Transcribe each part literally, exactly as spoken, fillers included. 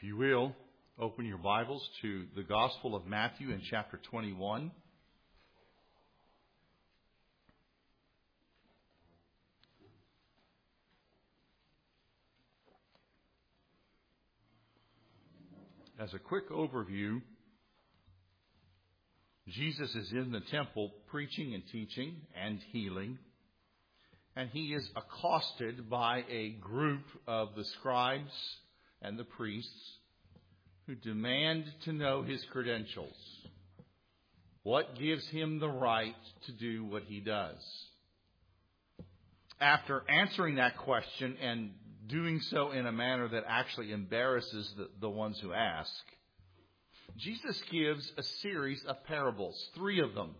you will, open your Bibles to the Gospel of Matthew in chapter twenty-one. As a quick overview, Jesus is in the temple preaching and teaching and healing, and he is accosted by a group of the scribes and the priests who demand to know his credentials. What gives him the right to do what he does? After answering that question and doing so in a manner that actually embarrasses the, the ones who ask, Jesus gives a series of parables, three of them.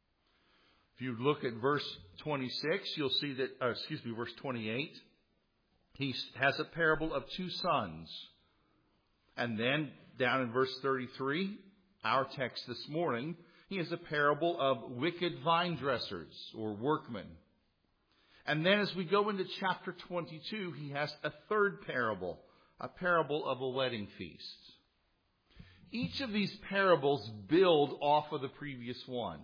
If you look at verse twenty-six, you'll see that, uh, excuse me, verse twenty-eight, he has a parable of two sons. And then down in verse thirty-three, our text this morning, he has a parable of wicked vine dressers or workmen. And then as we go into chapter twenty-two, he has a third parable, a parable of a wedding feast. Each of these parables build off of the previous one,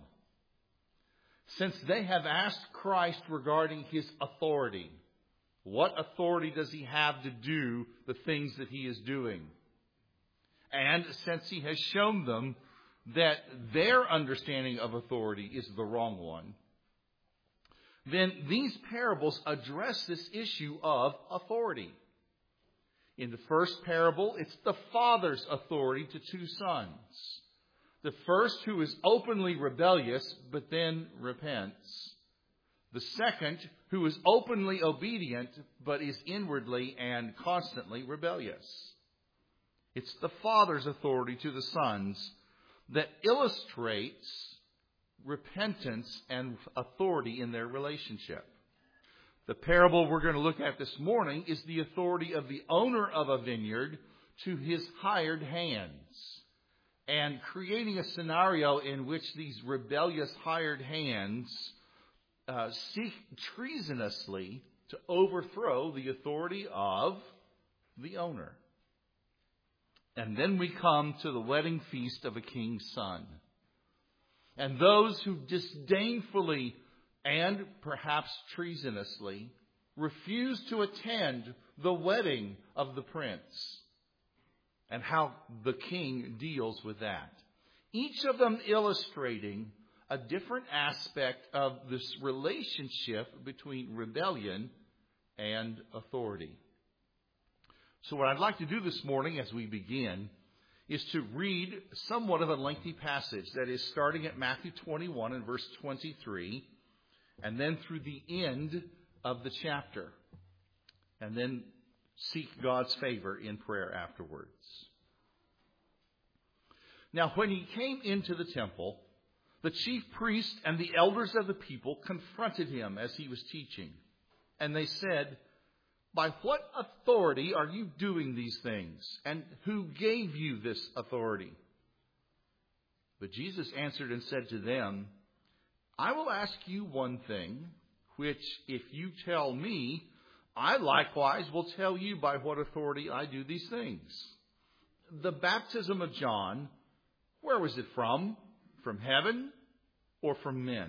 since they have asked Christ regarding his authority. What authority does he have to do the things that he is doing? And since he has shown them that their understanding of authority is the wrong one, then these parables address this issue of authority. In the first parable, it's the father's authority to two sons. The first, who is openly rebellious, but then repents. The second, who is openly obedient, but is inwardly and constantly rebellious. It's the father's authority to the sons that illustrates repentance and authority in their relationship. The parable we're going to look at this morning is the authority of the owner of a vineyard to his hired hands, and creating a scenario in which these rebellious hired hands uh, seek treasonously to overthrow the authority of the owner. And then we come to the wedding feast of a king's son. And those who disdainfully and perhaps treasonously refuse to attend the wedding of the prince, and how the king deals with that. Each of them illustrating a different aspect of this relationship between rebellion and authority. So what I'd like to do this morning as we begin is to read somewhat of a lengthy passage that is starting at Matthew twenty-one and verse twenty-three, and then through the end of the chapter, and then seek God's favor in prayer afterwards. Now, when he came into the temple, the chief priests and the elders of the people confronted him as he was teaching. And they said, "By what authority are you doing these things? And who gave you this authority?" But Jesus answered and said to them, "I will ask you one thing, which if you tell me, I likewise will tell you by what authority I do these things. The baptism of John, where was it from? From heaven or from men?"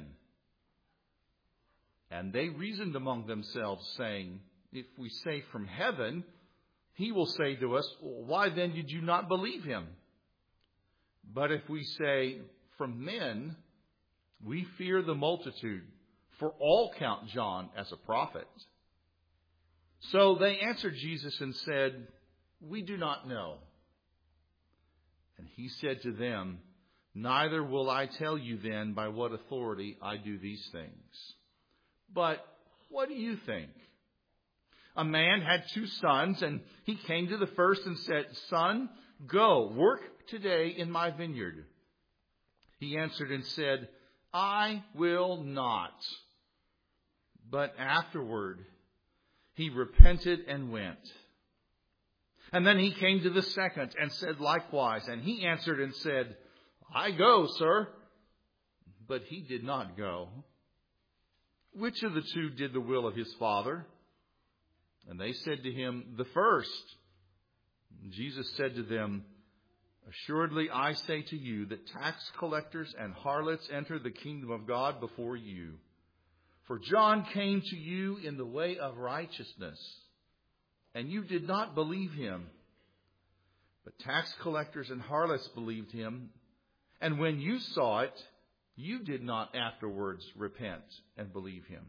And they reasoned among themselves, saying, "If we say from heaven, he will say to us, why then did you not believe him? But if we say from men, we fear the multitude, for all count John as a prophet." So they answered Jesus and said, "We do not know." And he said to them, "Neither will I tell you then by what authority I do these things. But what do you think? A man had two sons, and he came to the first and said, 'Son, go, work today in my vineyard.' He answered and said, 'I will not.' But afterward he repented and went. And then he came to the second and said likewise. And he answered and said, 'I go, sir.' But he did not go. Which of the two did the will of his father?" And they said to him, "The first." Jesus said to them, "Assuredly I say to you that tax collectors and harlots enter the kingdom of God before you. For John came to you in the way of righteousness, and you did not believe him. But tax collectors and harlots believed him, and when you saw it, you did not afterwards repent and believe him."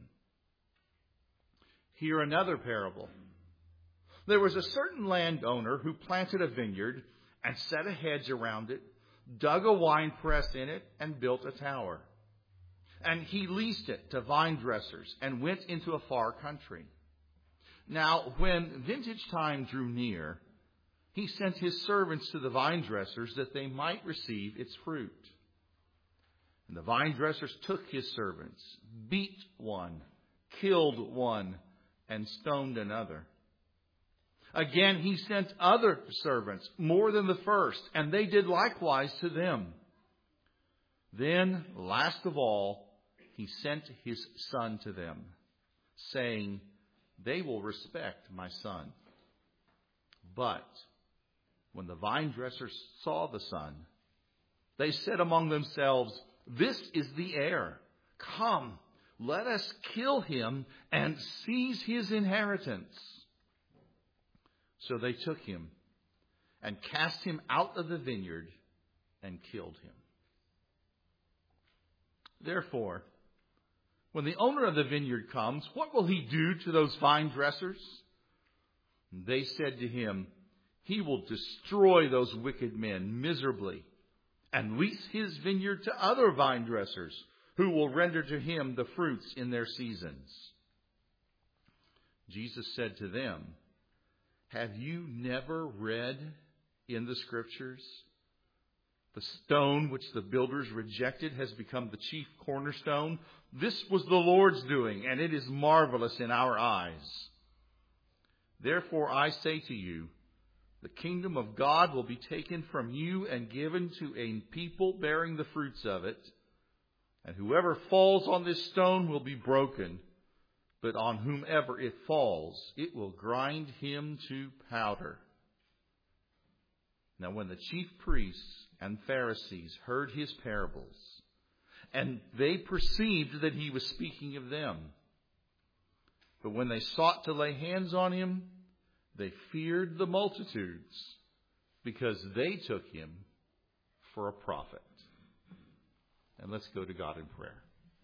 Hear another parable. There was a certain landowner who planted a vineyard and set a hedge around it, dug a wine press in it, and built a tower. And he leased it to vine dressers and went into a far country. Now, when vintage time drew near, he sent his servants to the vine dressers that they might receive its fruit. And the vine dressers took his servants, beat one, killed one, and stoned another. Again, he sent other servants, more than the first, and they did likewise to them. Then, last of all, he sent his son to them, saying, "They will respect my son." But when the vine dressers saw the son, they said among themselves, "This is the heir. Come, let us kill him and seize his inheritance." So they took him and cast him out of the vineyard and killed him. Therefore, when the owner of the vineyard comes, what will he do to those vine dressers? They said to him, "He will destroy those wicked men miserably and lease his vineyard to other vine dressers who will render to him the fruits in their seasons." Jesus said to them, "Have you never read in the Scriptures, the stone which the builders rejected has become the chief cornerstone? This was the Lord's doing, and it is marvelous in our eyes. Therefore I say to you, the kingdom of God will be taken from you and given to a people bearing the fruits of it. And whoever falls on this stone will be broken, but on whomever it falls, it will grind him to powder." Now when the chief priests and Pharisees heard his parables, and they perceived that he was speaking of them, but when they sought to lay hands on him, they feared the multitudes, because they took him for a prophet. And let's go to God in prayer.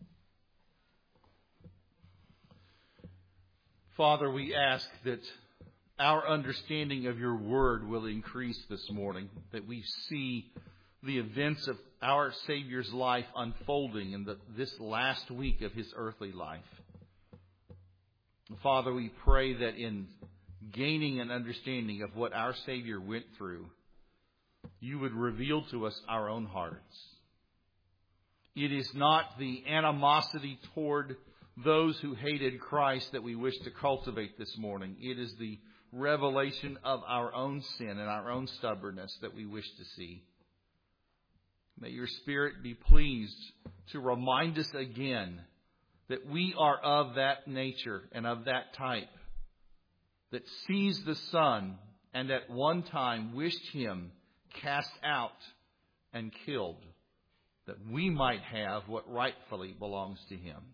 Father, we ask that our understanding of your word will increase this morning, that we see the events of our Savior's life unfolding in the, this last week of his earthly life. Father, we pray that in gaining an understanding of what our Savior went through, you would reveal to us our own hearts. It is not the animosity toward those who hated Christ that we wish to cultivate this morning. It is the revelation of our own sin and our own stubbornness that we wish to see. May your Spirit be pleased to remind us again that we are of that nature and of that type, that sees the Son and at one time wished him cast out and killed, that we might have what rightfully belongs to him.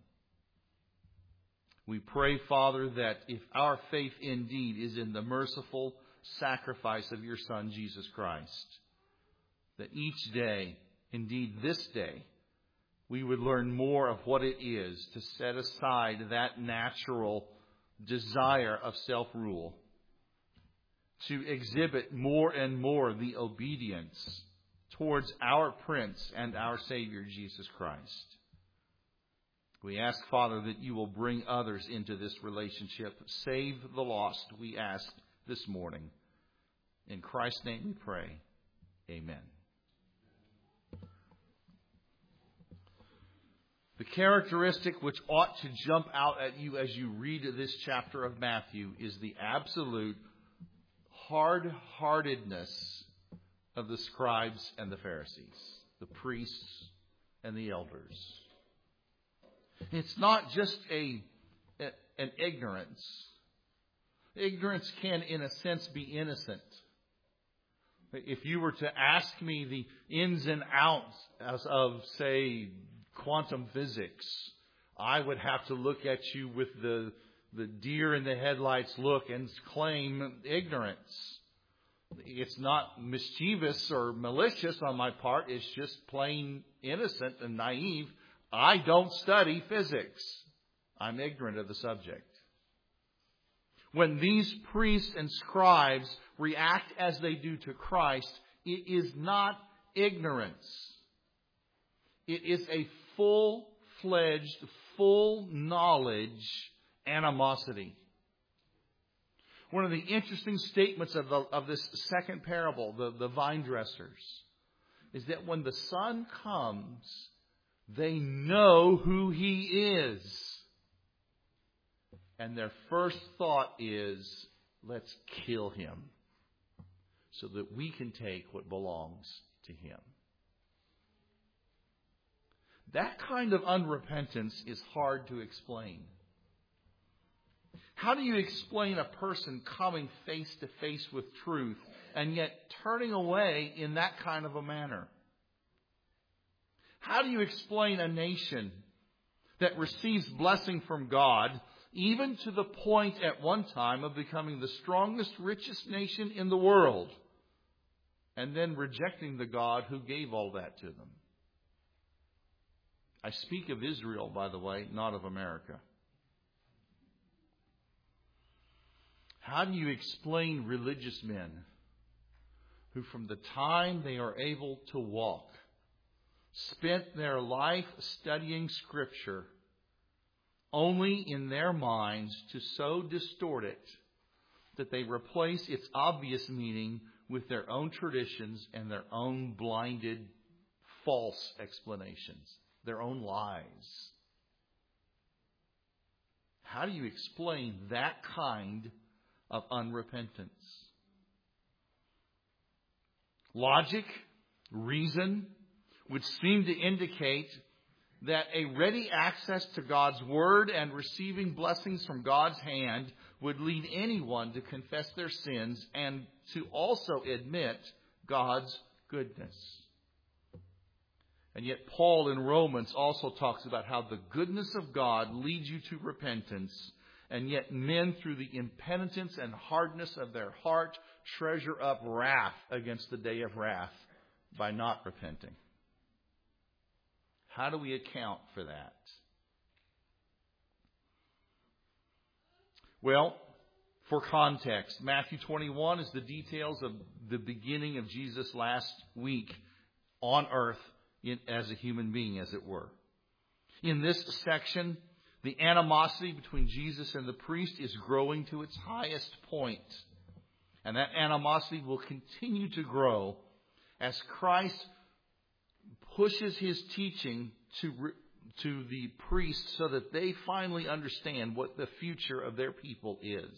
We pray, Father, that if our faith indeed is in the merciful sacrifice of your Son, Jesus Christ, that each day, indeed this day, we would learn more of what it is to set aside that natural desire of self-rule, to exhibit more and more the obedience towards our Prince and our Savior, Jesus Christ. We ask, Father, that you will bring others into this relationship. Save the lost, we ask this morning. In Christ's name we pray. Amen. The characteristic which ought to jump out at you as you read this chapter of Matthew is the absolute hard-heartedness of the scribes and the Pharisees, the priests and the elders. It's not just a, a an ignorance. Ignorance can, in a sense, be innocent. If you were to ask me the ins and outs of, say, quantum physics, I would have to look at you with the, the deer in the headlights look and claim ignorance. It's not mischievous or malicious on my part. It's just plain innocent and naive. I don't study physics. I'm ignorant of the subject. When these priests and scribes react as they do to Christ, it is not ignorance. It is a full-fledged, full knowledge animosity. One of the interesting statements of, the, of this second parable, the, the vine dressers, is that when the Son comes, they know who He is. And their first thought is, let's kill Him so that we can take what belongs to Him. That kind of unrepentance is hard to explain. How do you explain a person coming face to face with truth and yet turning away in that kind of a manner? How do you explain a nation that receives blessing from God, even to the point at one time of becoming the strongest, richest nation in the world, and then rejecting the God who gave all that to them? I speak of Israel, by the way, not of America. How do you explain religious men who, from the time they are able to walk, spent their life studying Scripture only in their minds to so distort it that they replace its obvious meaning with their own traditions and their own blinded, false explanations, their own lies? How do you explain that kind of unrepentance? Logic, reason would seem to indicate that a ready access to God's Word and receiving blessings from God's hand would lead anyone to confess their sins and to also admit God's goodness. And yet Paul in Romans also talks about how the goodness of God leads you to repentance, and yet men, through the impenitence and hardness of their heart, treasure up wrath against the day of wrath by not repenting. How do we account for that? Well, for context, Matthew twenty-one is the details of the beginning of Jesus' last week on earth in, as a human being, as it were. In this section, the animosity between Jesus and the priest is growing to its highest point. And that animosity will continue to grow as Christ pushes His teaching to, to the priests so that they finally understand what the future of their people is.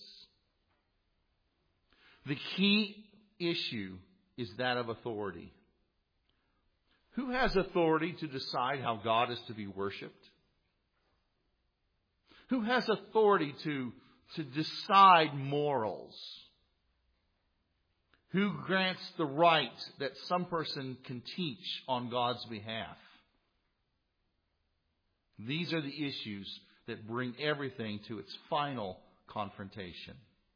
The key issue is that of authority. Who has authority to decide how God is to be worshipped? Who has authority to, to decide morals? Who grants the right that some person can teach on God's behalf? These are the issues that bring everything to its final confrontation.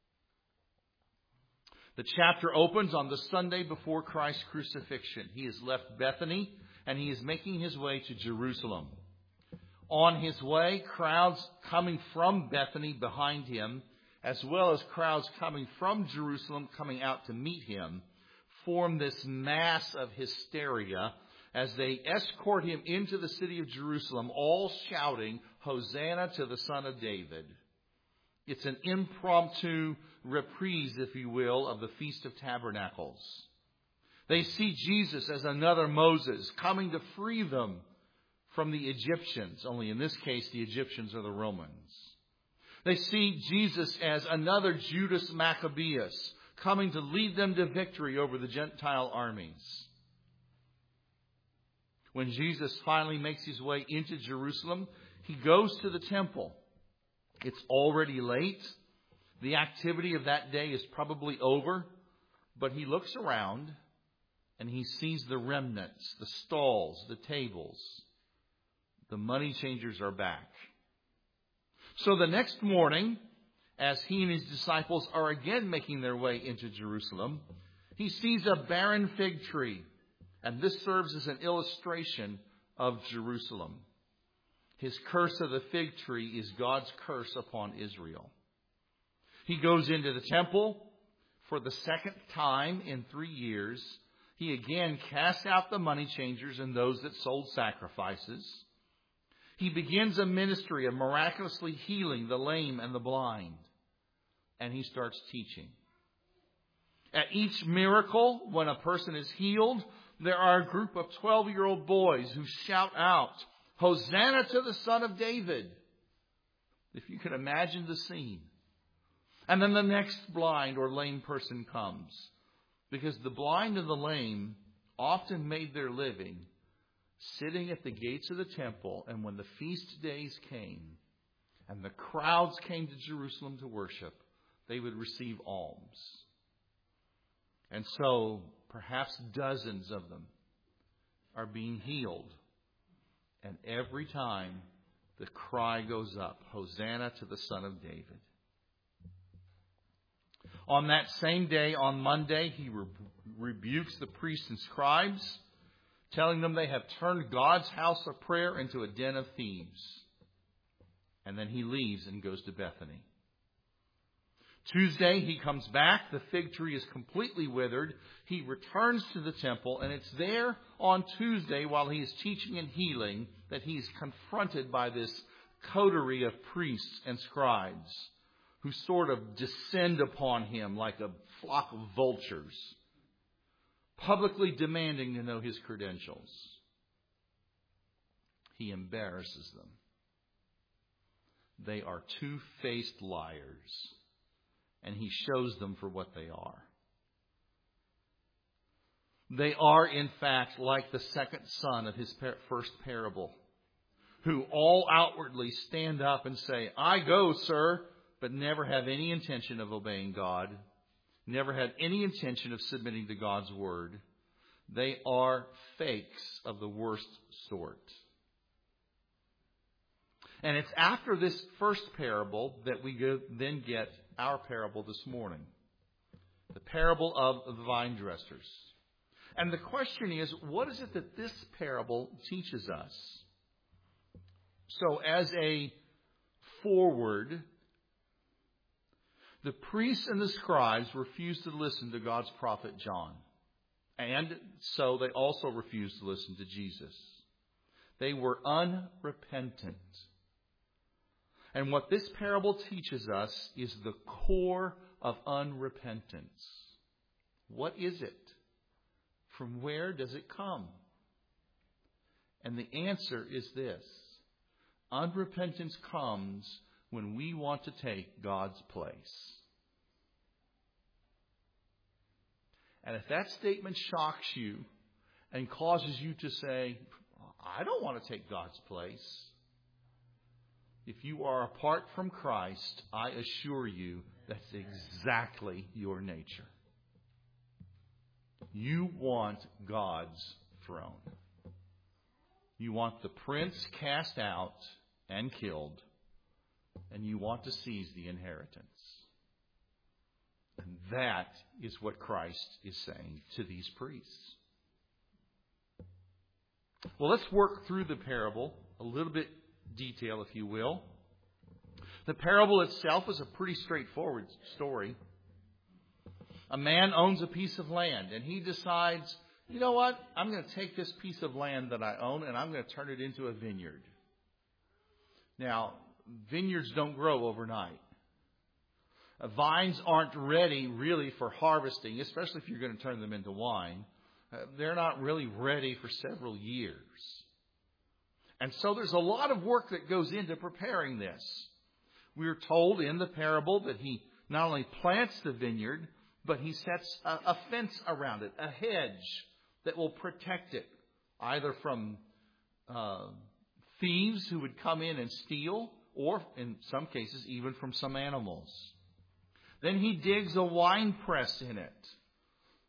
The chapter opens on the Sunday before Christ's crucifixion. He has left Bethany and he is making his way to Jerusalem. On his way, crowds coming from Bethany behind him, as well as crowds coming from Jerusalem coming out to meet him, form this mass of hysteria as they escort him into the city of Jerusalem, all shouting, "Hosanna to the Son of David." It's an impromptu reprise, if you will, of the Feast of Tabernacles. They see Jesus as another Moses coming to free them from the Egyptians. Only in this case, the Egyptians are the Romans. They see Jesus as another Judas Maccabeus coming to lead them to victory over the Gentile armies. When Jesus finally makes his way into Jerusalem, he goes to the temple. It's already late. The activity of that day is probably over. But he looks around and he sees the remnants, the stalls, the tables. The money changers are back. So the next morning, as he and his disciples are again making their way into Jerusalem, he sees a barren fig tree. And this serves as an illustration of Jerusalem. His curse of the fig tree is God's curse upon Israel. He goes into the temple for the second time in three years. He again casts out the money changers and those that sold sacrifices. He begins a ministry of miraculously healing the lame and the blind. And he starts teaching. At each miracle, when a person is healed, there are a group of twelve-year-old boys who shout out, "Hosanna to the Son of David." If you can imagine the scene. And then the next blind or lame person comes. Because the blind and the lame often made their living sitting at the gates of the temple. And when the feast days came and the crowds came to Jerusalem to worship, they would receive alms. And so perhaps dozens of them are being healed. And every time the cry goes up, "Hosanna to the Son of David." On that same day, on Monday, he re- rebukes the priests and scribes, telling them they have turned God's house of prayer into a den of thieves. And then he leaves and goes to Bethany. Tuesday, he comes back. The fig tree is completely withered. He returns to the temple, and it's there on Tuesday while he is teaching and healing that he's confronted by this coterie of priests and scribes who sort of descend upon him like a flock of vultures, publicly demanding to know his credentials. He embarrasses them. They are two-faced liars. And he shows them for what they are. They are, in fact, like the second son of his first parable, who all outwardly stand up and say, "I go, sir," but never have any intention of obeying God, never had any intention of submitting to God's word. They are fakes of the worst sort. And it's after this first parable that we go, then get our parable this morning. The parable of the vine dressers. And the question is, what is it that this parable teaches us? So as a forward, the priests and the scribes refused to listen to God's prophet John. And so they also refused to listen to Jesus. They were unrepentant. And what this parable teaches us is the core of unrepentance. What is it? From where does it come? And the answer is this. Unrepentance comes when we want to take God's place. And if that statement shocks you and causes you to say, "I don't want to take God's place," if you are apart from Christ, I assure you that's exactly your nature. You want God's throne. You want the prince cast out and killed, and you want to seize the inheritance. And that is what Christ is saying to these priests. Well, let's work through the parable a little bit detail, if you will. The parable itself is a pretty straightforward story. A man owns a piece of land, and he decides, you know what? I'm going to take this piece of land that I own, and I'm going to turn it into a vineyard. Now, vineyards don't grow overnight. Uh, vines aren't ready really for harvesting, especially if you're going to turn them into wine. Uh, they're not really ready for several years. And so there's a lot of work that goes into preparing this. We're told in the parable that he not only plants the vineyard, but he sets a, a fence around it, a hedge that will protect it, either from uh, thieves who would come in and steal, or in some cases, even from some animals. Then he digs a wine press in it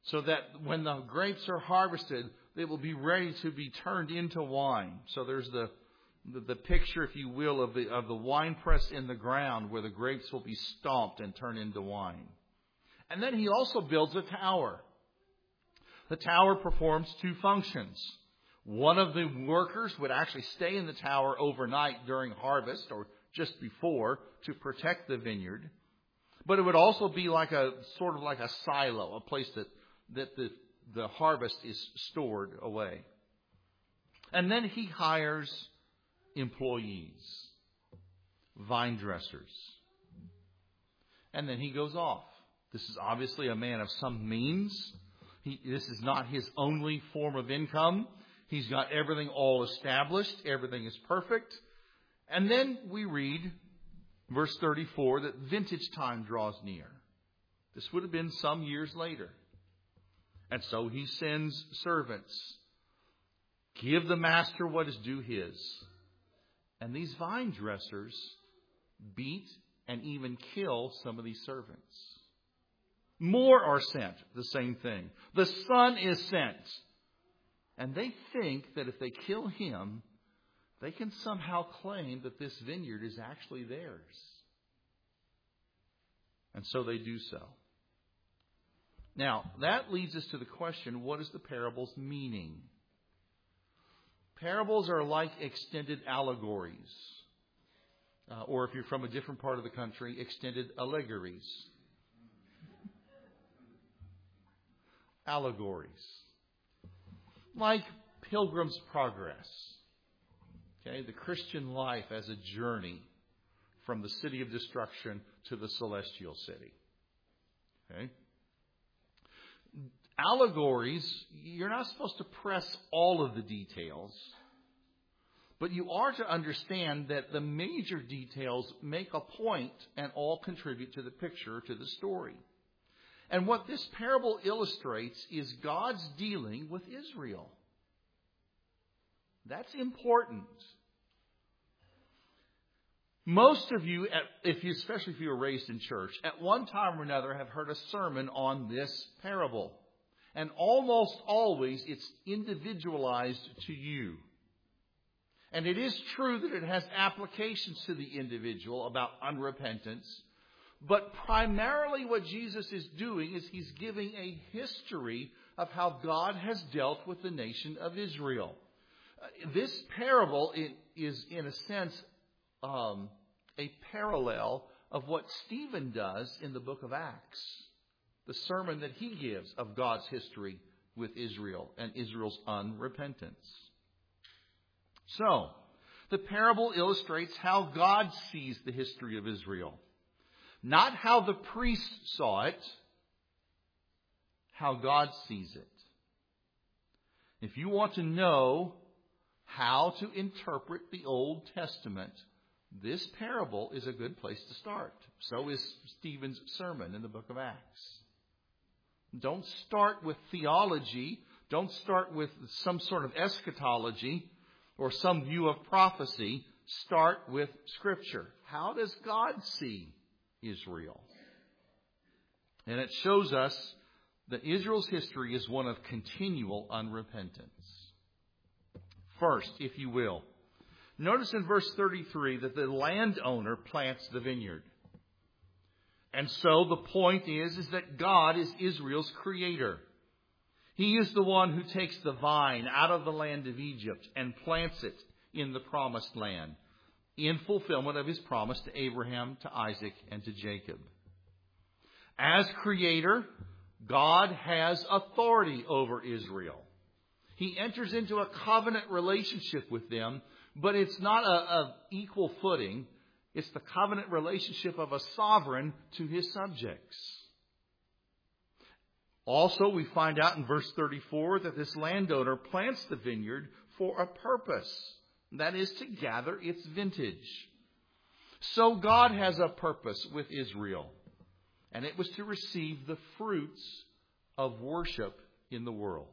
so that when the grapes are harvested, they will be ready to be turned into wine. So there's the the, the picture, if you will, of the of the wine press in the ground where the grapes will be stomped and turned into wine. And then he also builds a tower. The tower performs two functions. One of the workers would actually stay in the tower overnight during harvest or just before to protect the vineyard. But it would also be like a sort of like a silo, a place that, that the, the harvest is stored away. And then he hires employees, vine dressers. And then he goes off. This is obviously a man of some means. He, this is not his only form of income. He's got everything all established. Everything is perfect. And then we read, verse thirty-four, that vintage time draws near. This would have been some years later. And so he sends servants. Give the master what is due his. And these vine dressers beat and even kill some of these servants. More are sent, the same thing. The son is sent. And they think that if they kill him, they can somehow claim that this vineyard is actually theirs. And so they do so. Now, that leads us to the question, what is the parable's meaning? Parables are like extended allegories. Uh, or if you're from a different part of the country, extended allegories. Allegories. Like Pilgrim's Progress. Okay, the Christian life as a journey from the city of destruction to the celestial city. Okay? Allegories, you're not supposed to press all of the details, but you are to understand that the major details make a point and all contribute to the picture, to the story. And what this parable illustrates is God's dealing with Israel. That's important. Most of you, if you, especially if you were raised in church, at one time or another have heard a sermon on this parable. And almost always it's individualized to you. And it is true that it has applications to the individual about unrepentance. But primarily what Jesus is doing is he's giving a history of how God has dealt with the nation of Israel. This parable is, in a sense, um, a parallel of what Stephen does in the book of Acts. The sermon that he gives of God's history with Israel and Israel's unrepentance. So, the parable illustrates how God sees the history of Israel. Not how the priests saw it, how God sees it. If you want to know how to interpret the Old Testament, this parable is a good place to start. So is Stephen's sermon in the book of Acts. Don't start with theology. Don't start with some sort of eschatology or some view of prophecy. Start with Scripture. How does God see Israel? And it shows us that Israel's history is one of continual unrepentance. First, if you will, notice in verse thirty-three that the landowner plants the vineyard. And so the point is, is that God is Israel's creator. He is the one who takes the vine out of the land of Egypt and plants it in the promised land, in fulfillment of his promise to Abraham, to Isaac, and to Jacob. As creator, God has authority over Israel. He enters into a covenant relationship with them, but it's not a, a equal footing. It's the covenant relationship of a sovereign to his subjects. Also, we find out in verse thirty-four that this landowner plants the vineyard for a purpose. That is to gather its vintage. So God has a purpose with Israel. And it was to receive the fruits of worship in the world.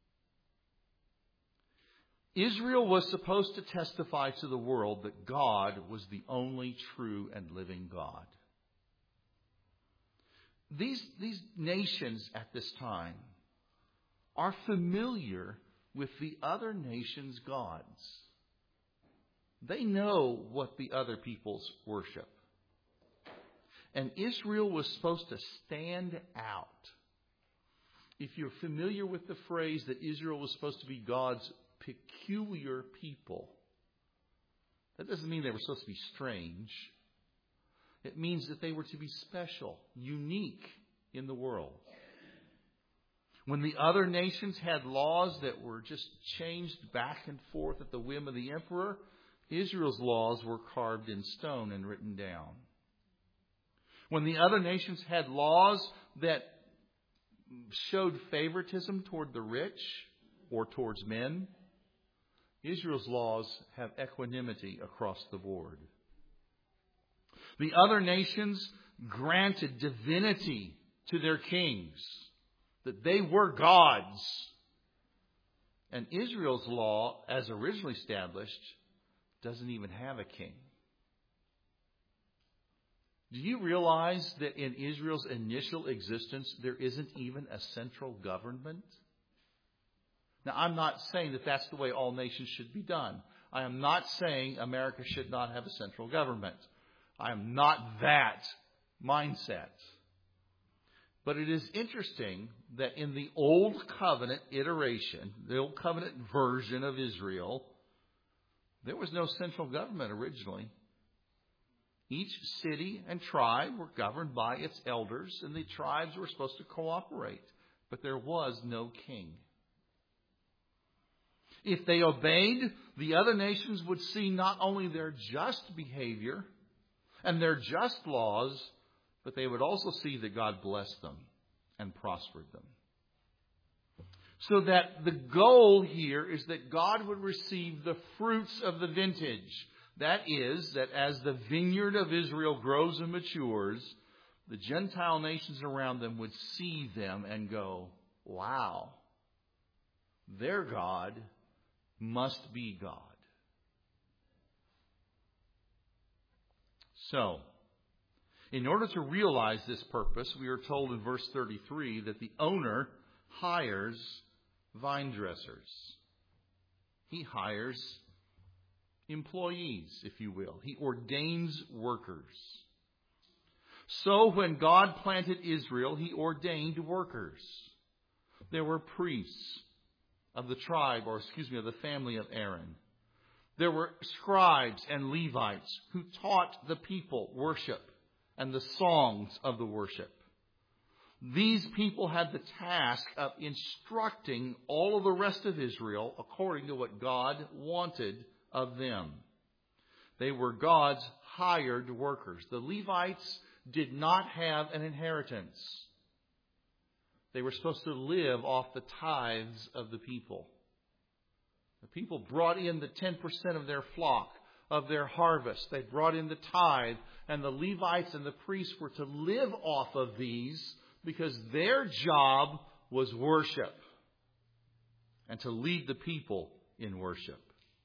Israel was supposed to testify to the world that God was the only true and living God. These, these nations at this time, are familiar with the other nations' gods. They know what the other peoples worship. And Israel was supposed to stand out. If you're familiar with the phrase that Israel was supposed to be God's peculiar people, that doesn't mean they were supposed to be strange. It means that they were to be special, unique in the world. When the other nations had laws that were just changed back and forth at the whim of the emperor, Israel's laws were carved in stone and written down. When the other nations had laws that showed favoritism toward the rich or towards men, Israel's laws have equanimity across the board. The other nations granted divinity to their kings, that they were gods. And Israel's law, as originally established, doesn't even have a king. Do you realize that in Israel's initial existence, there isn't even a central government? Now, I'm not saying that that's the way all nations should be done. I am not saying America should not have a central government. I am not that mindset. But it is interesting that in the Old Covenant iteration, the Old Covenant version of Israel, there was no central government originally. Each city and tribe were governed by its elders, and the tribes were supposed to cooperate. But there was no king. If they obeyed, the other nations would see not only their just behavior and their just laws, but they would also see that God blessed them and prospered them. So that the goal here is that God would receive the fruits of the vintage. That is, that as the vineyard of Israel grows and matures, the Gentile nations around them would see them and go, wow, their God must be God. So, in order to realize this purpose, we are told in verse thirty-three that the owner hires vine dressers. He hires employees, if you will. He ordains workers. So when God planted Israel, He ordained workers. There were priests of the tribe, or excuse me, of the family of Aaron. There were scribes and Levites who taught the people worship and the songs of the worship. These people had the task of instructing all of the rest of Israel according to what God wanted of them. They were God's hired workers. The Levites did not have an inheritance. They were supposed to live off the tithes of the people. The people brought in the ten percent of their flock, of their harvest. They brought in the tithe, and the Levites and the priests were to live off of these because their job was worship and to lead the people in worship.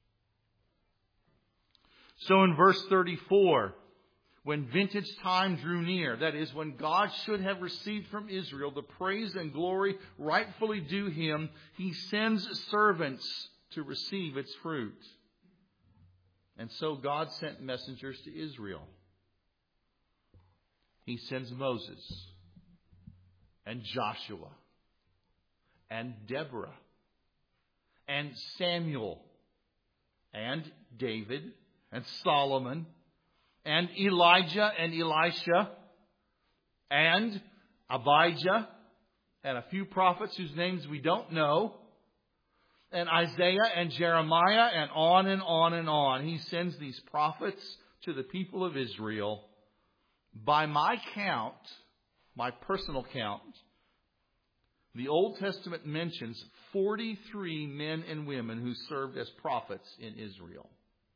So in verse thirty-four, when vintage time drew near, that is, when God should have received from Israel the praise and glory rightfully due Him, He sends servants to receive its fruit. And so God sent messengers to Israel. He sends Moses and Joshua and Deborah and Samuel and David and Solomon and Elijah and Elisha and Abijah and a few prophets whose names we don't know, and Isaiah and Jeremiah, and on and on and on. He sends these prophets to the people of Israel. By my count, my personal count, the Old Testament mentions forty-three men and women who served as prophets in Israel.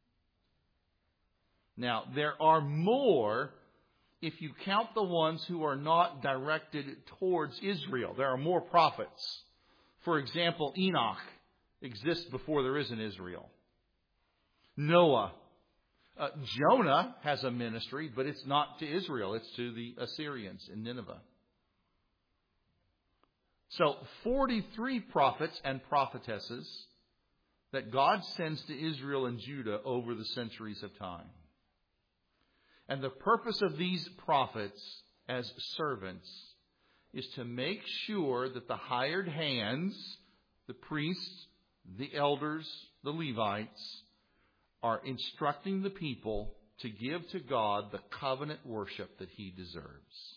Now, there are more if you count the ones who are not directed towards Israel. There are more prophets. For example, Enoch exists before there is an Israel. Noah. Uh, Jonah has a ministry, but it's not to Israel. It's to the Assyrians in Nineveh. So forty-three prophets and prophetesses that God sends to Israel and Judah over the centuries of time. And the purpose of these prophets as servants is to make sure that the hired hands, the priests, the elders, the Levites, are instructing the people to give to God the covenant worship that He deserves.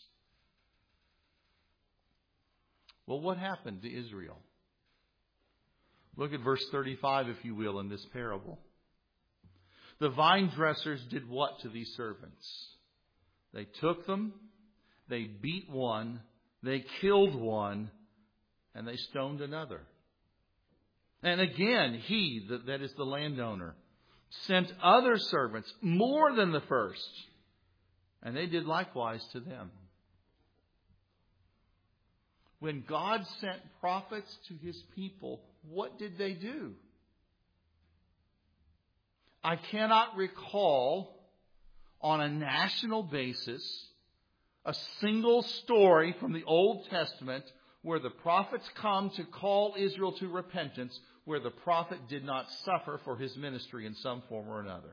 Well, what happened to Israel? Look at verse thirty-five, if you will, in this parable. The vine dressers did what to these servants? They took them, they beat one, they killed one, and they stoned another. And again, he, that is the landowner, sent other servants, more than the first, and they did likewise to them. When God sent prophets to His people, what did they do? I cannot recall on a national basis a single story from the Old Testament where the prophets come to call Israel to repentance, where the prophet did not suffer for his ministry in some form or another.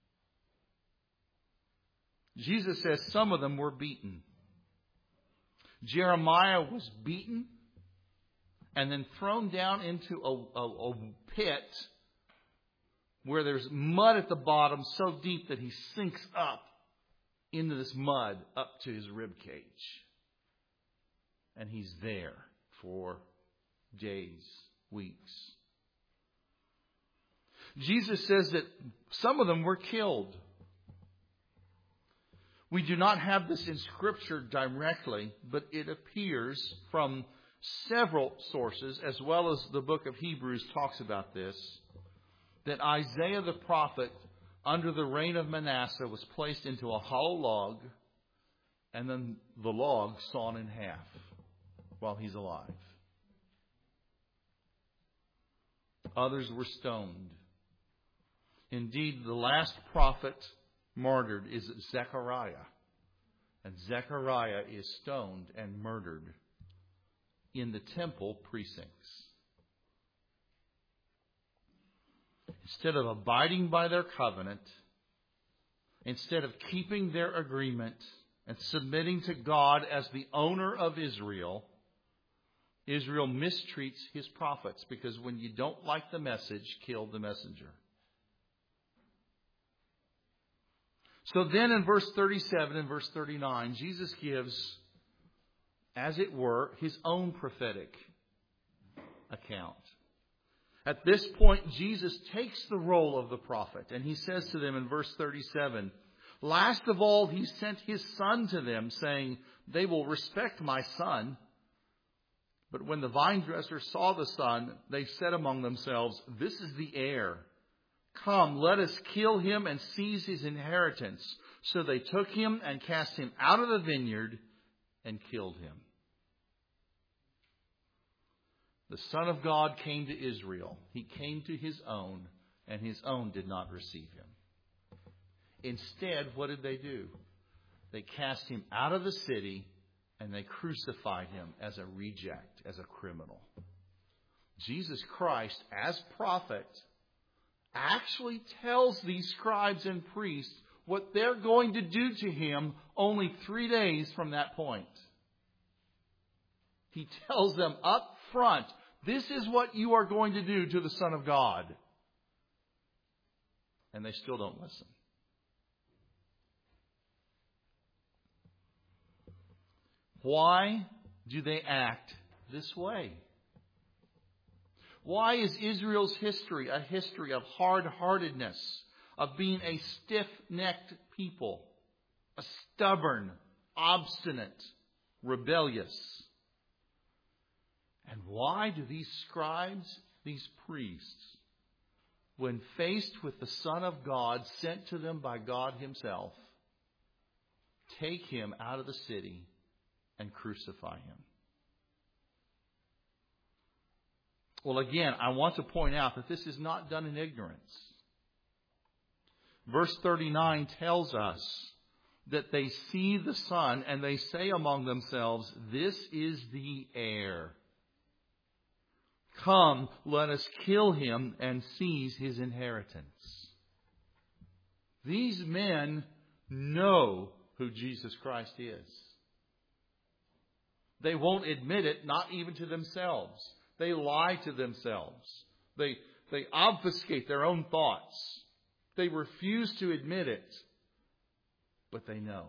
Jesus says some of them were beaten. Jeremiah was beaten and then thrown down into a, a, a pit where there's mud at the bottom so deep that he sinks up into this mud up to his rib cage. And he's there for days, weeks. Jesus says that some of them were killed. We do not have this in Scripture directly, but it appears from several sources, as well as the book of Hebrews talks about this, that Isaiah the prophet, under the reign of Manasseh, was placed into a hollow log, and then the log sawn in half while he's alive. Others were stoned. Indeed, the last prophet martyred is Zechariah. And Zechariah is stoned and murdered in the temple precincts. Instead of abiding by their covenant, instead of keeping their agreement and submitting to God as the owner of Israel, Israel mistreats His prophets, because when you don't like the message, kill the messenger. So then in verse thirty-seven and verse thirty-nine, Jesus gives, as it were, His own prophetic account. At this point, Jesus takes the role of the prophet, and He says to them in verse thirty-seven, last of all, He sent His Son to them, saying, they will respect my Son. But when the vine dressers saw the Son, they said among themselves, this is the heir. Come, let us kill him and seize his inheritance. So they took him and cast him out of the vineyard and killed him. The Son of God came to Israel. He came to His own, and His own did not receive Him. Instead, what did they do? They cast Him out of the city, and they crucified Him as a reject, as a criminal. Jesus Christ, as prophet, actually tells these scribes and priests what they're going to do to Him only three days from that point. He tells them up front, this is what you are going to do to the Son of God. And they still don't listen. Why do they act this way? Why is Israel's history a history of hard-heartedness, of being a stiff-necked people, a stubborn, obstinate, rebellious? And why do these scribes, these priests, when faced with the Son of God sent to them by God Himself, take Him out of the city and crucify Him? Well, again, I want to point out that this is not done in ignorance. Verse thirty-nine tells us that they see the Son and they say among themselves, this is the heir. Come, let us kill him and seize his inheritance. These men know who Jesus Christ is. They won't admit it, not even to themselves. They lie to themselves. They, they obfuscate their own thoughts. They refuse to admit it. But they know.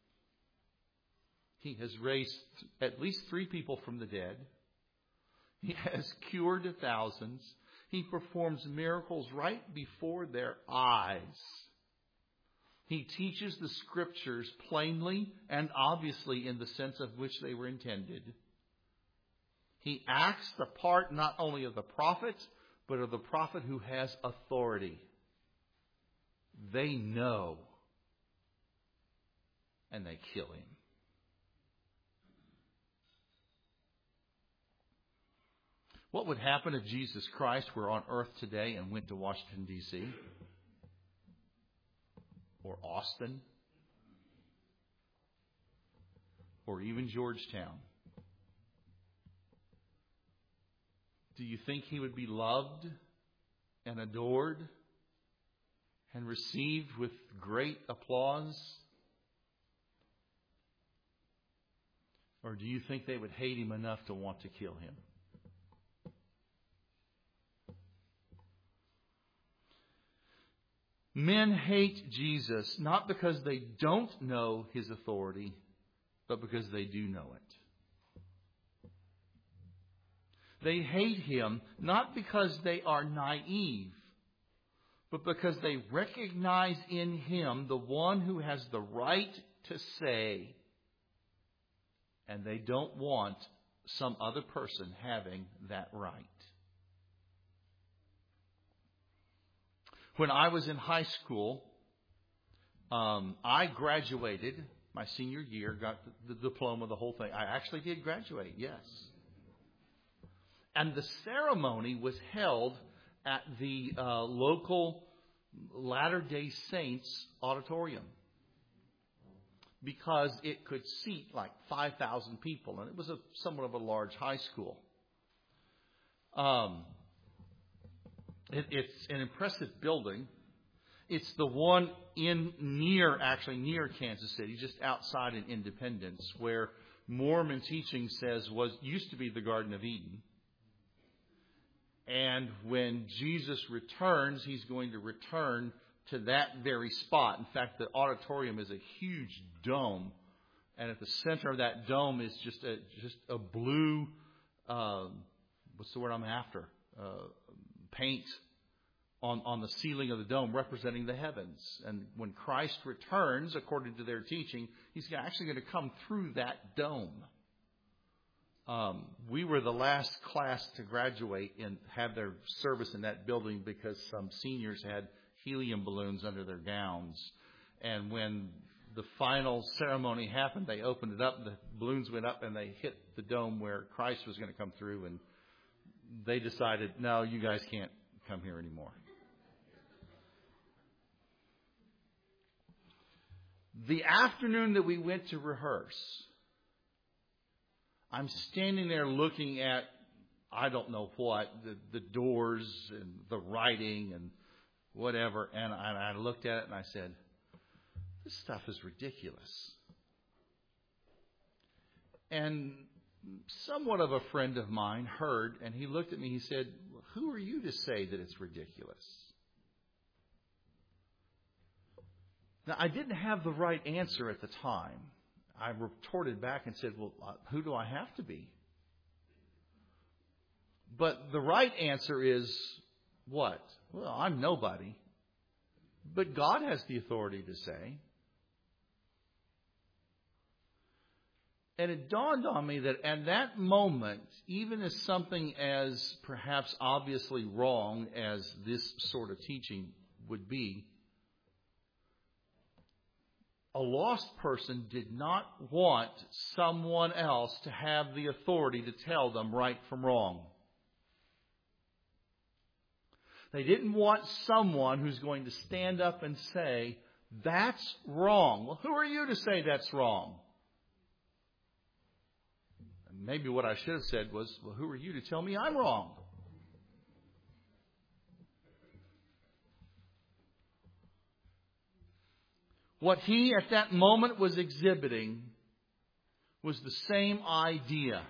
He has raised at least three people from the dead. He has cured thousands. He performs miracles right before their eyes. He teaches the Scriptures plainly and obviously in the sense of which they were intended. He acts the part not only of the prophet, but of the prophet who has authority. They know. And they kill him. What would happen if Jesus Christ were on earth today and went to Washington, D C? Or Austin? Or even Georgetown? Do you think he would be loved and adored and received with great applause? Or do you think they would hate him enough to want to kill him? Men hate Jesus not because they don't know his authority, but because they do know it. They hate him not because they are naive, but because they recognize in him the one who has the right to say, and they don't want some other person having that right. When I was in high school, um, I graduated my senior year, got the, the diploma, the whole thing. I actually did graduate, yes. And the ceremony was held at the uh, local Latter-day Saints auditorium because it could seat like five thousand people, and it was a somewhat of a large high school. Um. It, it's an impressive building. It's the one in near, actually near Kansas City, just outside in Independence, where Mormon teaching says was used to be the Garden of Eden. And when Jesus returns, he's going to return to that very spot. In fact, the auditorium is a huge dome, and at the center of that dome is just a just a blue. Um, what's the word I'm after? Uh, paint on, on the ceiling of the dome representing the heavens. And when Christ returns, according to their teaching, he's actually going to come through that dome. Um, we were the last class to graduate and have their service in that building because some seniors had helium balloons under their gowns. And when the final ceremony happened, they opened it up, the balloons went up, and they hit the dome where Christ was going to come through, and they decided, no, you guys can't come here anymore. The afternoon that we went to rehearse, I'm standing there looking at, I don't know what, the, the doors and the writing and whatever, and I, I looked at it and I said, this stuff is ridiculous. And somewhat of a friend of mine heard, and he looked at me, he said, well, who are you to say that it's ridiculous? Now, I didn't have the right answer at the time. I retorted back and said, well, who do I have to be? But the right answer is what? Well, I'm nobody. But God has the authority to say. And it dawned on me that at that moment, even as something as perhaps obviously wrong as this sort of teaching would be, a lost person did not want someone else to have the authority to tell them right from wrong. They didn't want someone who's going to stand up and say, that's wrong. Well, who are you to say that's wrong? And maybe what I should have said was, well, who are you to tell me I'm wrong? What he at that moment was exhibiting was the same idea.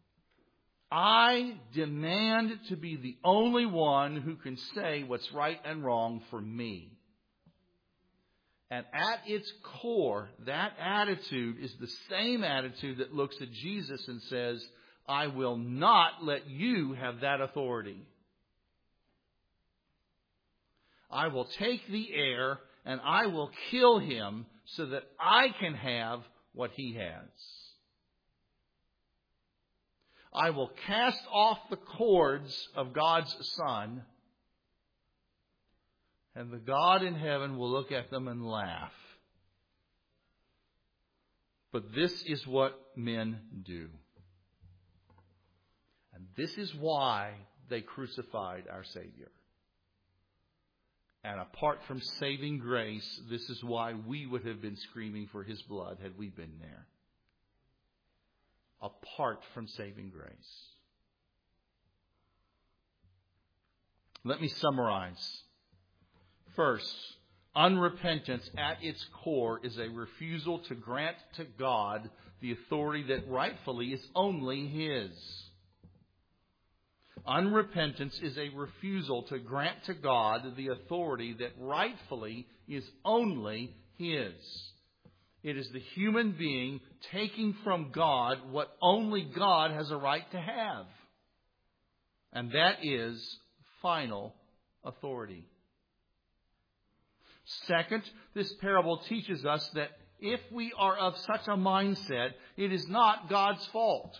I demand to be the only one who can say what's right and wrong for me. And at its core, that attitude is the same attitude that looks at Jesus and says, I will not let you have that authority. I will take the heir and I will kill him so that I can have what he has. I will cast off the cords of God's Son, and the God in heaven will look at them and laugh. But this is what men do. And this is why they crucified our Savior. And apart from saving grace, this is why we would have been screaming for his blood had we been there. Apart from saving grace. Let me summarize. First, unrepentance at its core is a refusal to grant to God the authority that rightfully is only his. Unrepentance is a refusal to grant to God the authority that rightfully is only his. It is the human being taking from God what only God has a right to have. And that is final authority. Second, this parable teaches us that if we are of such a mindset, it is not God's fault.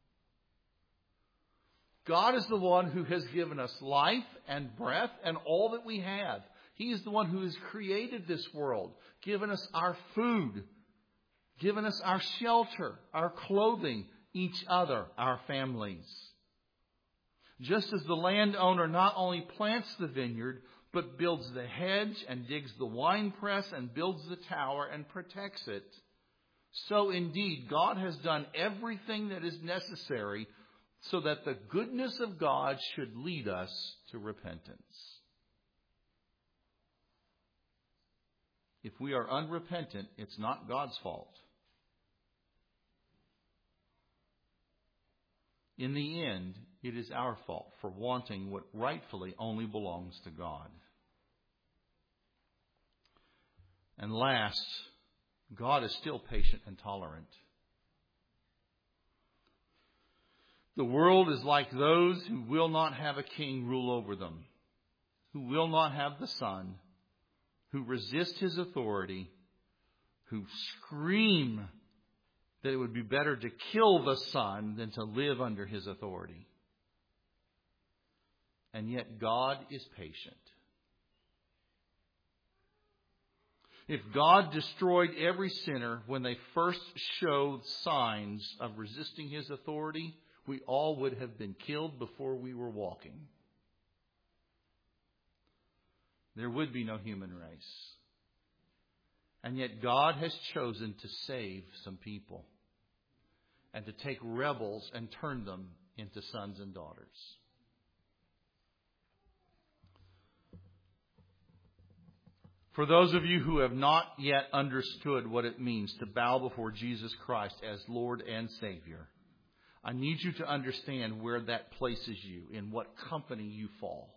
God is the one who has given us life and breath and all that we have. He is the one who has created this world, given us our food, given us our shelter, our clothing, each other, our families. Just as the landowner not only plants the vineyard, but builds the hedge and digs the winepress and builds the tower and protects it, so indeed God has done everything that is necessary so that the goodness of God should lead us to repentance. If we are unrepentant, it's not God's fault. In the end, it is our fault for wanting what rightfully only belongs to God. And last, God is still patient and tolerant. The world is like those who will not have a king rule over them, who will not have the Son, who resist his authority, who scream that it would be better to kill the Son than to live under his authority. And yet God is patient. If God destroyed every sinner when they first showed signs of resisting his authority, we all would have been killed before we were walking. There would be no human race. And yet God has chosen to save some people and to take rebels and turn them into sons and daughters. For those of you who have not yet understood what it means to bow before Jesus Christ as Lord and Savior, I need you to understand where that places you, in what company you fall.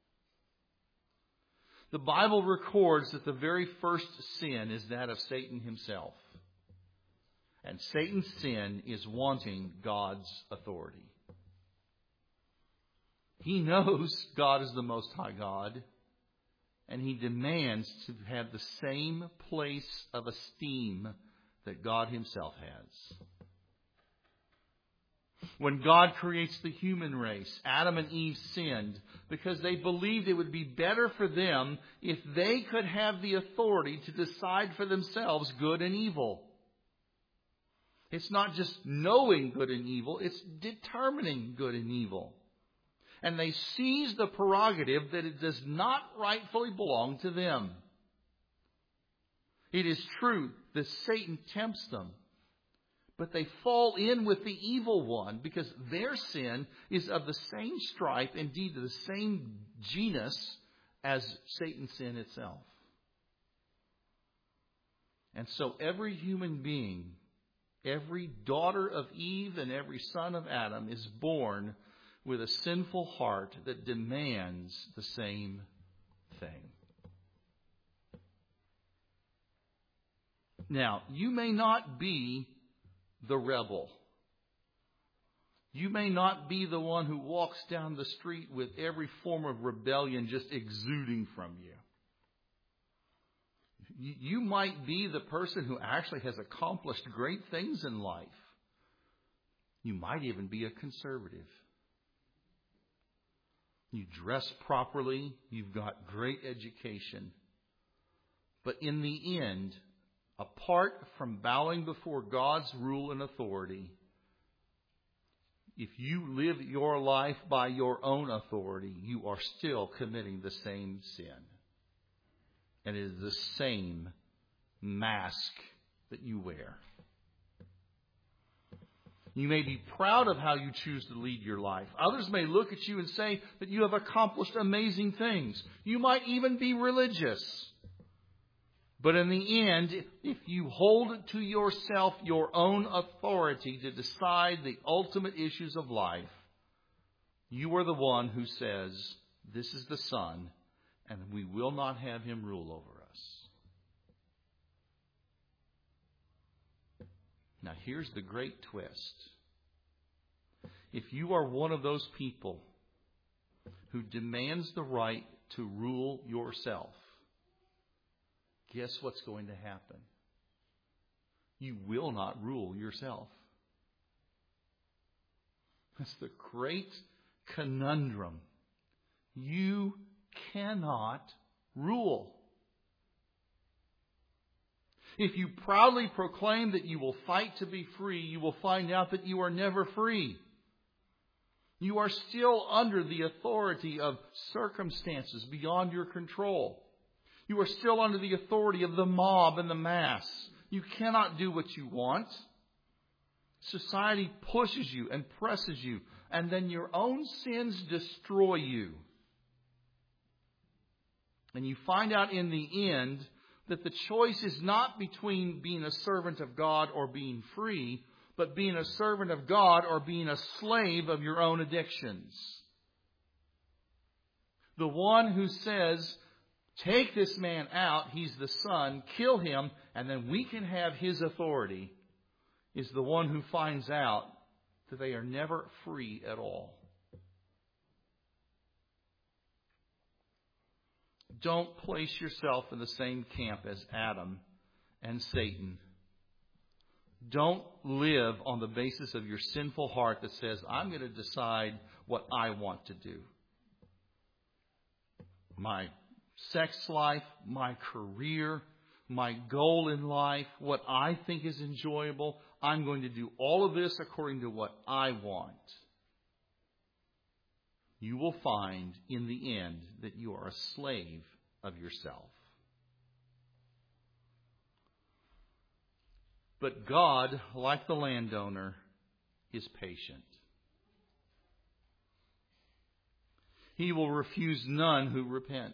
The Bible records that the very first sin is that of Satan himself. And Satan's sin is wanting God's authority. He knows God is the Most High God, and he demands to have the same place of esteem that God himself has. When God creates the human race, Adam and Eve sinned because they believed it would be better for them if they could have the authority to decide for themselves good and evil. It's not just knowing good and evil, it's determining good and evil. And they seize the prerogative that it does not rightfully belong to them. It is true that Satan tempts them, but they fall in with the evil one because their sin is of the same stripe, indeed the same genus as Satan's sin itself. And so every human being, every daughter of Eve and every son of Adam is born with a sinful heart that demands the same thing. Now, you may not be the rebel. You may not be the one who walks down the street with every form of rebellion just exuding from you. You might be the person who actually has accomplished great things in life. You might even be a conservative. You dress properly. You've got great education. But in the end, apart from bowing before God's rule and authority, if you live your life by your own authority, you are still committing the same sin. And it is the same mask that you wear. You may be proud of how you choose to lead your life. Others may look at you and say that you have accomplished amazing things. You might even be religious. But in the end, if you hold to yourself your own authority to decide the ultimate issues of life, you are the one who says, this is the Son, and we will not have him rule over us. Now here's the great twist. If you are one of those people who demands the right to rule yourself, guess what's going to happen? You will not rule yourself. That's the great conundrum. You cannot rule. If you proudly proclaim that you will fight to be free, you will find out that you are never free. You are still under the authority of circumstances beyond your control. You are still under the authority of the mob and the mass. You cannot do what you want. Society pushes you and presses you, and then your own sins destroy you. And you find out in the end that the choice is not between being a servant of God or being free, but being a servant of God or being a slave of your own addictions. The one who says, take this man out, he's the Son, kill him, and then we can have his authority, is the one who finds out that they are never free at all. Don't place yourself in the same camp as Adam and Satan. Don't live on the basis of your sinful heart that says, I'm going to decide what I want to do. My sex life, my career, my goal in life, what I think is enjoyable, I'm going to do all of this according to what I want. You will find in the end that you are a slave of yourself. But God, like the landowner, is patient. He will refuse none who repent.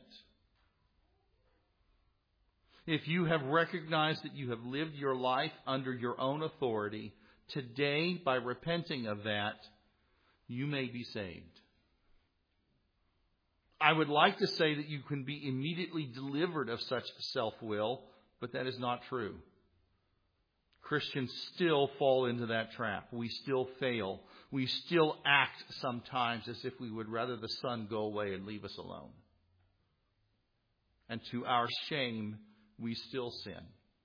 If you have recognized that you have lived your life under your own authority, today, by repenting of that, you may be saved. I would like to say that you can be immediately delivered of such self-will, but that is not true. Christians still fall into that trap. We still fail. We still act sometimes as if we would rather the Son go away and leave us alone. And to our shame, we still sin.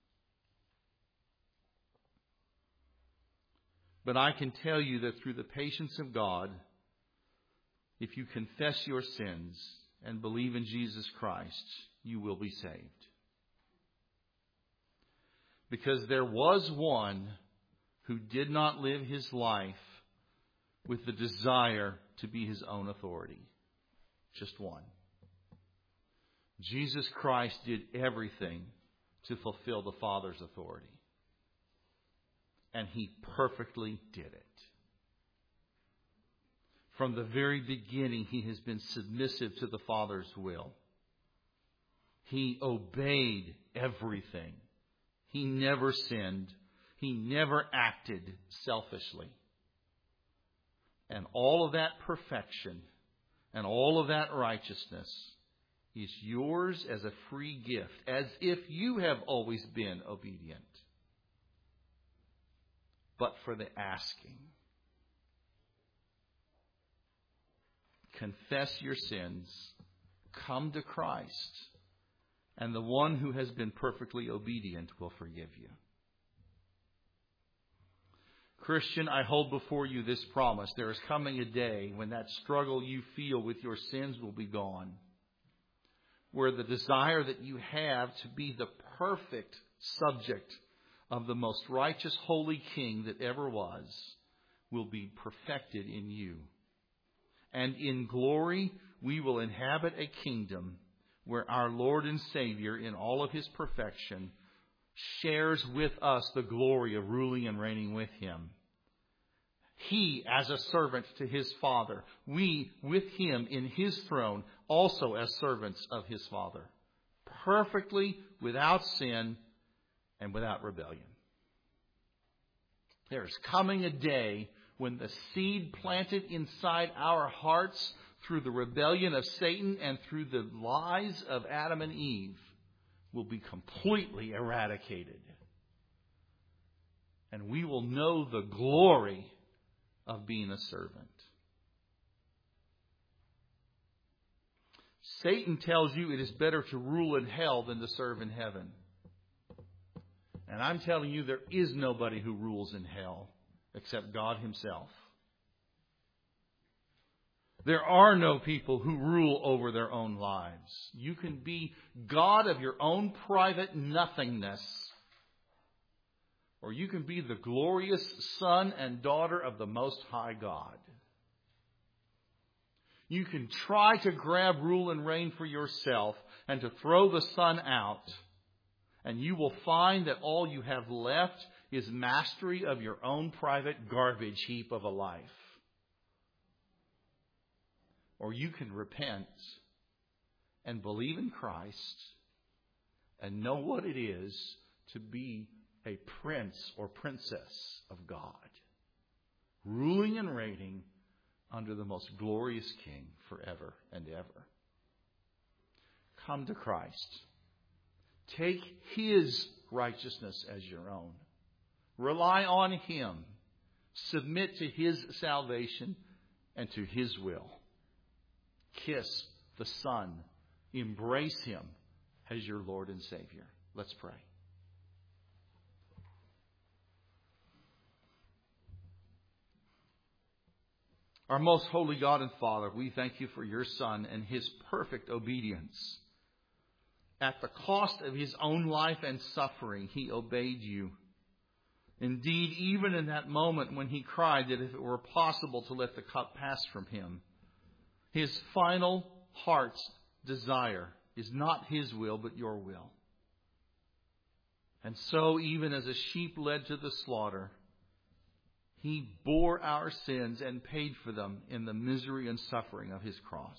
But I can tell you that through the patience of God, if you confess your sins and believe in Jesus Christ, you will be saved. Because there was one who did not live his life with the desire to be his own authority. Just one. Jesus Christ did everything to fulfill the Father's authority. And he perfectly did it. From the very beginning, he has been submissive to the Father's will. He obeyed everything He never sinned. He never acted selfishly. And all of that perfection and all of that righteousness is yours as a free gift, as if you have always been obedient. But for the asking. Confess your sins. Come to Christ. And the one who has been perfectly obedient will forgive you. Christian, I hold before you this promise. There is coming a day when that struggle you feel with your sins will be gone. Where the desire that you have to be the perfect subject of the most righteous, holy King that ever was will be perfected in you. And in glory, we will inhabit a kingdom where our Lord and Savior, in all of His perfection, shares with us the glory of ruling and reigning with Him. He as a servant to His Father. We with Him in His throne, also as servants of His Father. Perfectly, without sin, and without rebellion. There is coming a day when the seed planted inside our hearts through the rebellion of Satan and through the lies of Adam and Eve will be completely eradicated. And we will know the glory of being a servant. Satan tells you it is better to rule in hell than to serve in heaven. And I'm telling you, there is nobody who rules in hell except God Himself. There are no people who rule over their own lives. You can be God of your own private nothingness. Or you can be the glorious son and daughter of the Most High God. You can try to grab rule and reign for yourself and to throw the sun out. And you will find that all you have left is mastery of your own private garbage heap of a life. Or you can repent and believe in Christ and know what it is to be a prince or princess of God, ruling and reigning under the most glorious King forever and ever. Come to Christ. Take His righteousness as your own. Rely on Him. Submit to His salvation and to His will. Kiss the Son. Embrace Him as your Lord and Savior. Let's pray. Our most holy God and Father, we thank You for Your Son and His perfect obedience. At the cost of His own life and suffering, He obeyed You. Indeed, even in that moment when He cried that if it were possible to let the cup pass from Him, His final heart's desire is not His will, but Your will. And so, even as a sheep led to the slaughter, He bore our sins and paid for them in the misery and suffering of His cross.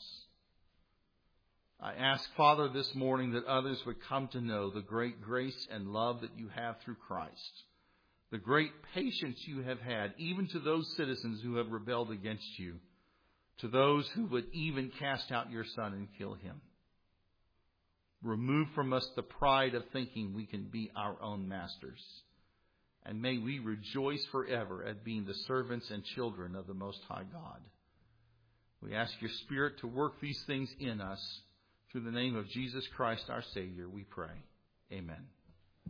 I ask, Father, this morning that others would come to know the great grace and love that You have through Christ, the great patience You have had, even to those citizens who have rebelled against You, to those who would even cast out Your Son and kill Him. Remove from us the pride of thinking we can be our own masters. And may we rejoice forever at being the servants and children of the Most High God. We ask Your Spirit to work these things in us. Through the name of Jesus Christ, our Savior, we pray. Amen.